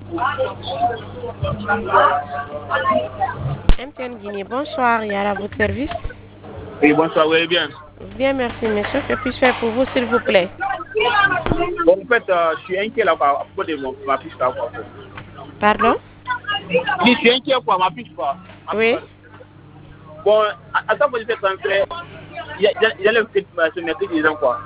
MTN Guinée, bonsoir, il y a à votre service. Oui, bonsoir, vous allez bien? Bien, merci, monsieur. Que puis-je faire pour vous, s'il vous plaît? Bon, en fait, je suis inquiet là à propos de ma fiche là, quoi. Pardon? Je suis inquiet quoi, ma fiche quoi. Oui. Bon, à chaque fois que je fais transfert, il y a le fait se mettre des gens quoi.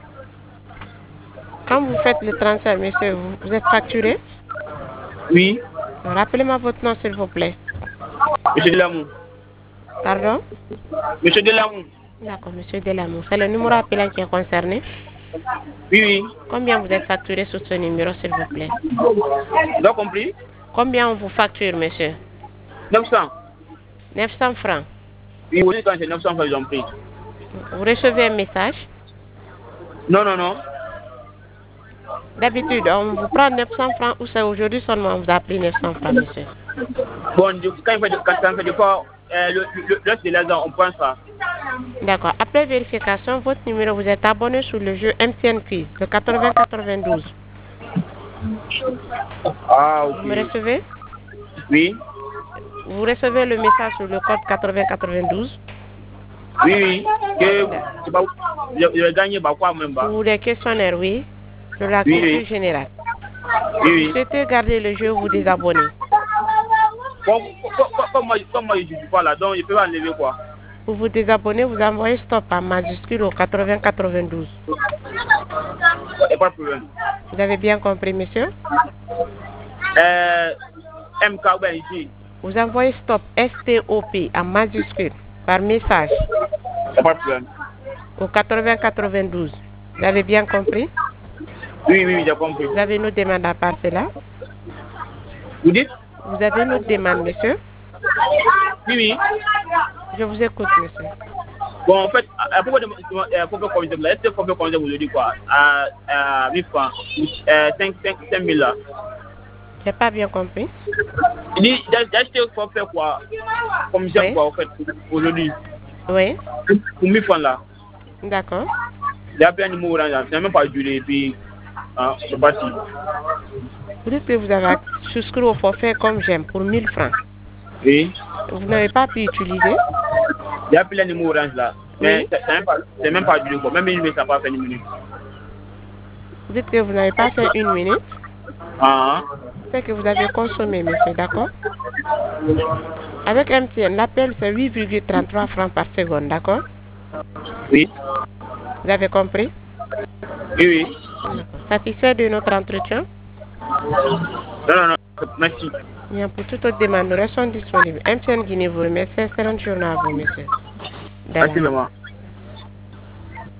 Quand vous faites le transfert, monsieur, vous êtes facturé? Oui. Rappelez-moi votre nom, s'il vous plaît. Monsieur Delamou. Pardon? Monsieur Delamou. D'accord, monsieur Delamou. C'est le numéro appelant qui est concerné? Oui, oui. Combien vous êtes facturé sur ce numéro, s'il vous plaît? Vous avez compris? Combien on vous facture, monsieur? 900. 900 francs. Oui, vous dites quand c'est 900 francs, ils ont pris. Vous recevez un message? Non, non, non. D'habitude, on vous prend 900 francs ou c'est aujourd'hui seulement on vous a pris 900 francs, monsieur? Bon, quand ça fait des fois, le reste de l'argent, on prend ça. D'accord. Après vérification, votre numéro, vous êtes abonné sur le jeu MTN Quiz, le 80-92. Ah, ok. Vous me recevez? Oui. Vous recevez le message sur le code 80-92? Oui, oui. Je vais gagner bah, quoi même. Pour les questionnaires, oui. De la Oui, culture oui. générale. Oui, oui. Vous souhaitez garder le jeu ou vous désabonner? Bon, comme moi je ne suis pas là, donc je peux enlever quoi. Pour vous désabonner, vous envoyez stop en majuscule au 80-92. Il n'y a pas de problème. Vous avez bien compris, monsieur? MK, ben ici. Vous envoyez stop, S-T-O-P, en majuscule, par message, Il n'y a pas de problème. au 80-92. Vous avez bien compris? Oui, oui, j'ai compris. Vous avez une autre demande à part cela? Vous dites? Vous avez une autre demande, monsieur? Oui, oui. Je vous écoute, monsieur. Bon, en fait, pourquoi faut faire comme est-ce qu'on fait comme aujourd'hui quoi? À 1000 francs. 5 000 là. J'ai pas bien compris. J'ai acheté pour faire quoi? Comme j'aime Oui. quoi, en fait, aujourd'hui. Oui. Pour 1000 francs là. D'accord. J'ai appelé un numéro orange, ça n'a même pas duré, et puis, c'est parti. Vous dites que vous avez souscrit au forfait comme j'aime pour 1000 francs. Oui. Vous n'avez pas pu utiliser? J'ai appelé un numéro orange là. Mais Oui. c'est même pas duré quoi. Même une minute, ça n'a pas fait une minute. Vous dites que vous n'avez pas fait une minute. Ah. C'est que vous avez consommé, monsieur, d'accord? Avec MTN, l'appel c'est 8,33 francs par seconde, d'accord? Oui. Vous avez compris? Oui, oui. Satisfait de notre entretien? Non, non, non. Merci. Bien, pour toute autre demande, nous restons disponibles. MTN Guinée vous remercie. Excellente journée à vous, monsieur. Merci vraiment.